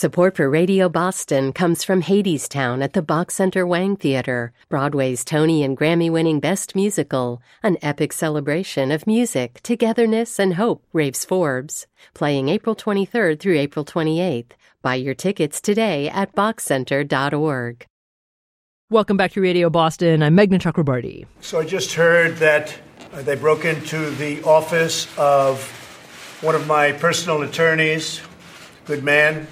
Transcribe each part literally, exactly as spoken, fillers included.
Support for Radio Boston comes from Hadestown at the Bach Center Wang Theater, Broadway's Tony and Grammy-winning Best Musical, an epic celebration of music, togetherness, and hope, raves Forbes. Playing April twenty-third through April twenty-eighth. Buy your tickets today at bach center dot org. Welcome back to Radio Boston. I'm Meghna Chakrabarti. So I just heard that uh, they broke into the office of one of my personal attorneys, good man,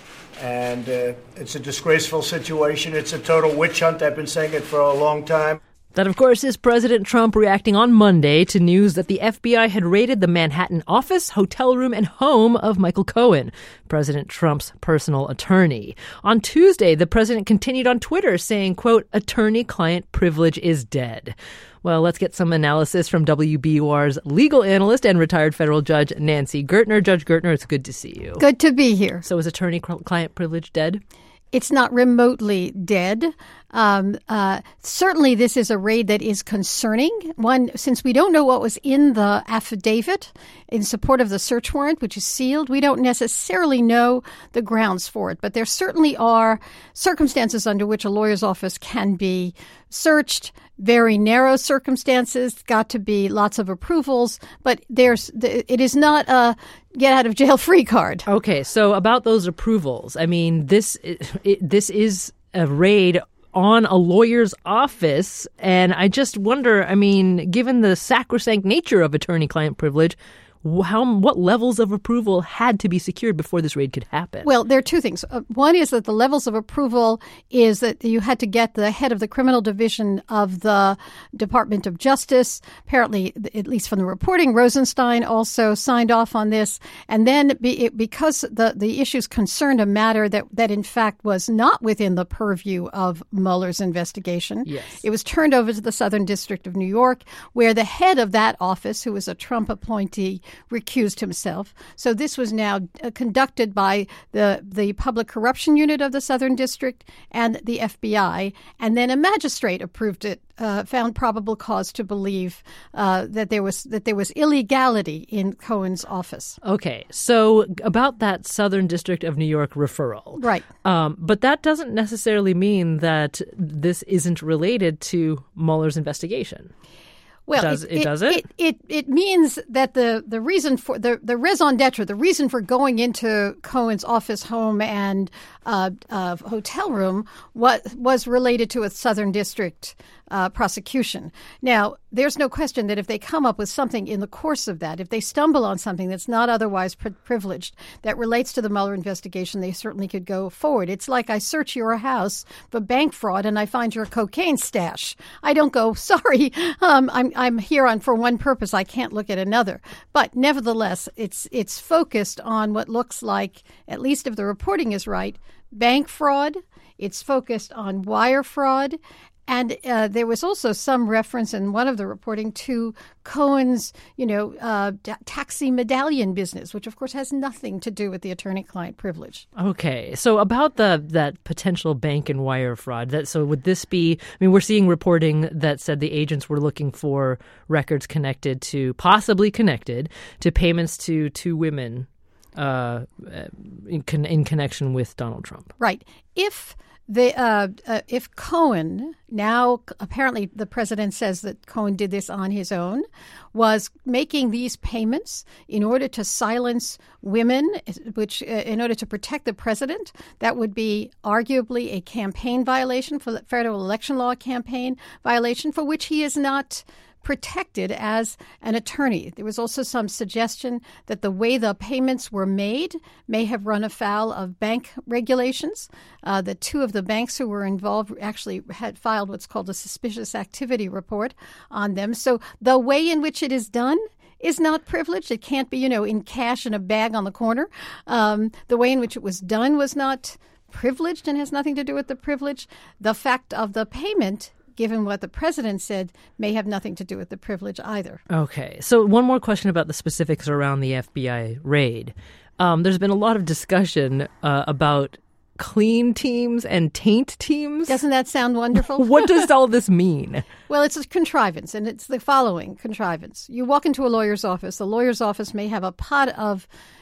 and uh, it's a disgraceful situation. It's a total witch hunt. I've been saying it for a long time. That, of course, is President Trump reacting on Monday to news that the F B I had raided the Manhattan office, hotel room, and home of Michael Cohen, President Trump's personal attorney. On Tuesday, the president continued on Twitter saying, quote, attorney-client privilege is dead. Well, let's get some analysis from W B U R's legal analyst and retired federal judge Nancy Gertner. Judge Gertner, it's good to see you. Good to be here. So is attorney-client privilege dead? It's not remotely dead. Um, uh, certainly, this is a raid that is concerning. One, since we don't know what was in the affidavit in support of the search warrant, which is sealed, we don't necessarily know the grounds for it. But there certainly are circumstances under which a lawyer's office can be searched. Very narrow circumstances, got to be lots of approvals, but there's it is not a get out of jail free card. Okay, so about those approvals, I mean, this it, this is a raid on a lawyer's office, and I just wonder, I mean, given the sacrosanct nature of attorney-client privilege, how what levels of approval had to be secured before this raid could happen? Well, there are two things. Uh, one is that the levels of approval is that you had to get the head of the criminal division of the Department of Justice. Apparently, at least from the reporting, Rosenstein also signed off on this. And then be, it, because the, the issues concerned a matter that, that in fact was not within the purview of Mueller's investigation, yes. It was turned over to the Southern District of New York, where the head of that office, who was a Trump appointee, recused himself. So this was now uh, conducted by the the Public Corruption Unit of the Southern District and the F B I, and then a magistrate approved it, uh, found probable cause to believe uh, that there was that there was illegality in Cohen's office. Okay, so about that Southern District of New York referral, right? Um, but that doesn't necessarily mean that this isn't related to Mueller's investigation. Well, does, it, it, it does it? it? It it means that the, the reason for the, the raison d'etre, the reason for going into Cohen's office, home, and uh, uh, hotel room was was related to a Southern District uh, prosecution. Now, there's no question that if they come up with something in the course of that, if they stumble on something that's not otherwise pri- privileged that relates to the Mueller investigation, they certainly could go forward. It's like I search your house for bank fraud and I find your cocaine stash. I don't go, sorry, um, I'm I'm here on for one purpose. I can't look at another. But nevertheless, it's it's focused on what looks like, at least if the reporting is right, bank fraud. It's focused on wire fraud. And uh, there was also some reference in one of the reporting to Cohen's, you know, uh, d- taxi medallion business, which, of course, has nothing to do with the attorney-client privilege. Okay. So about the that potential bank and wire fraud, that so would this be, I mean, we're seeing reporting that said the agents were looking for records connected to, possibly connected to payments to two women uh, in, con- in connection with Donald Trump. Right. If... The, uh, uh, if Cohen, now apparently the president says that Cohen did this on his own, was making these payments in order to silence women, which uh, in order to protect the president, that would be arguably a campaign violation, for the federal election law campaign violation, for which he is not protected as an attorney. There was also some suggestion that the way the payments were made may have run afoul of bank regulations. Uh, the two of the banks who were involved actually had filed what's called a suspicious activity report on them. So the way in which it is done is not privileged. It can't be, you know, in cash in a bag on the corner. Um, the way in which it was done was not privileged and has nothing to do with the privilege. The fact of the payment, given what the president said, may have nothing to do with the privilege either. Okay. So one more question about the specifics around the F B I raid. Um, there's been a lot of discussion uh, about clean teams and taint teams. Doesn't that sound wonderful? What does all this mean? Well, it's a contrivance, and it's the following contrivance. You walk into a lawyer's office. The lawyer's office may have a pot of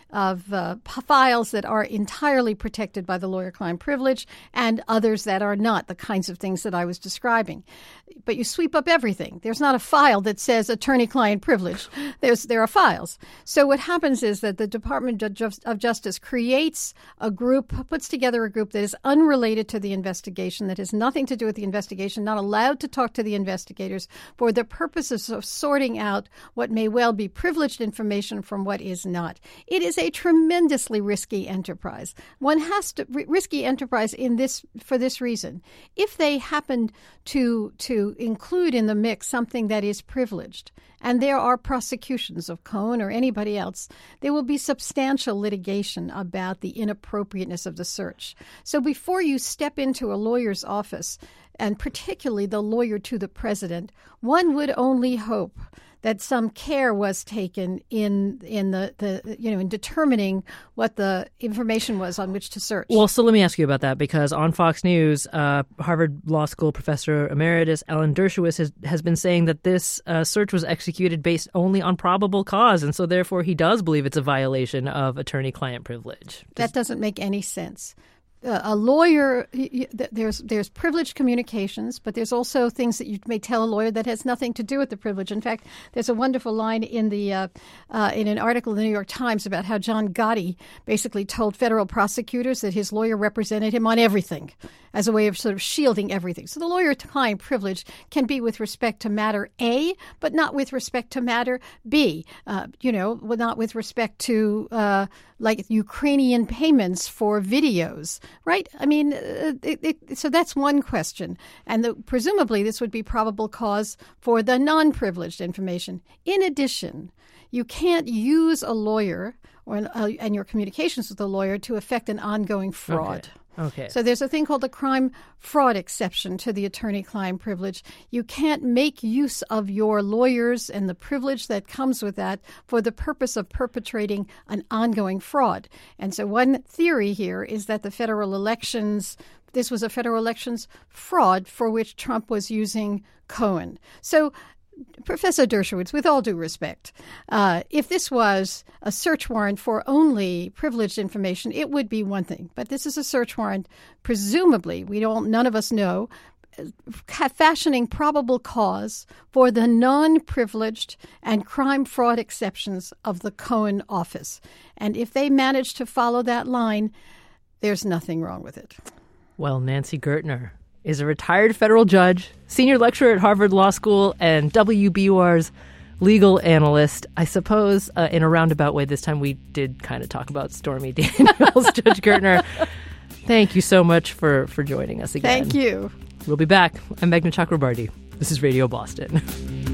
of uh, files that are entirely protected by the lawyer-client privilege and others that are not, the kinds of things that I was describing. But you sweep up everything. There's not a file that says attorney-client privilege. There's there are files. So what happens is that the Department of Justice creates a group, puts together a group that is unrelated to the investigation, that has nothing to do with the investigation, not allowed to talk to the investigators, for the purposes of sorting out what may well be privileged information from what is not. It is a tremendously risky enterprise. One has to risky enterprise in this for this reason. If they happen to to include in the mix something that is privileged, and there are prosecutions of Cohen or anybody else, there will be substantial litigation about the inappropriateness of the search. So before you step into a lawyer's office, and particularly the lawyer to the president, one would only hope that some care was taken in in the, the you know in determining what the information was on which to search. Well, so let me ask you about that, because on Fox News, uh, Harvard Law School professor emeritus Alan Dershowitz has, has been saying that this uh, search was executed based only on probable cause, and so therefore he does believe it's a violation of attorney-client privilege. Does- that doesn't make any sense. Uh, a lawyer, there's there's privileged communications, but there's also things that you may tell a lawyer that has nothing to do with the privilege. In fact, there's a wonderful line in the uh, uh, in an article in the New York Times about how John Gotti basically told federal prosecutors that his lawyer represented him on everything as a way of sort of shielding everything. So the lawyer-client privilege can be with respect to matter A, but not with respect to matter B. Uh, you know, not with respect to uh, like Ukrainian payments for videos. Right? I mean, uh, it, it, so that's one question. And the, presumably this would be probable cause for the non-privileged information. In addition, you can't use a lawyer or uh, and your communications with a lawyer to affect an ongoing fraud. Okay. Okay. So there's a thing called the crime fraud exception to the attorney-client privilege. You can't make use of your lawyers and the privilege that comes with that for the purpose of perpetrating an ongoing fraud. And so one theory here is that the federal elections, this was a federal elections fraud for which Trump was using Cohen. So Professor Dershowitz, with all due respect, uh, if this was a search warrant for only privileged information, it would be one thing. But this is a search warrant, presumably, we don't, none of us know, fashioning probable cause for the non-privileged and crime fraud exceptions of the Cohen office. And if they manage to follow that line, there's nothing wrong with it. Well, Nancy Gertner is a retired federal judge, senior lecturer at Harvard Law School, and W B U R's legal analyst. I suppose uh, in a roundabout way this time we did kind of talk about Stormy Daniels. Judge Gertner, thank you so much for, for joining us again. Thank you. We'll be back. I'm Meghna Chakrabarti. This is Radio Boston.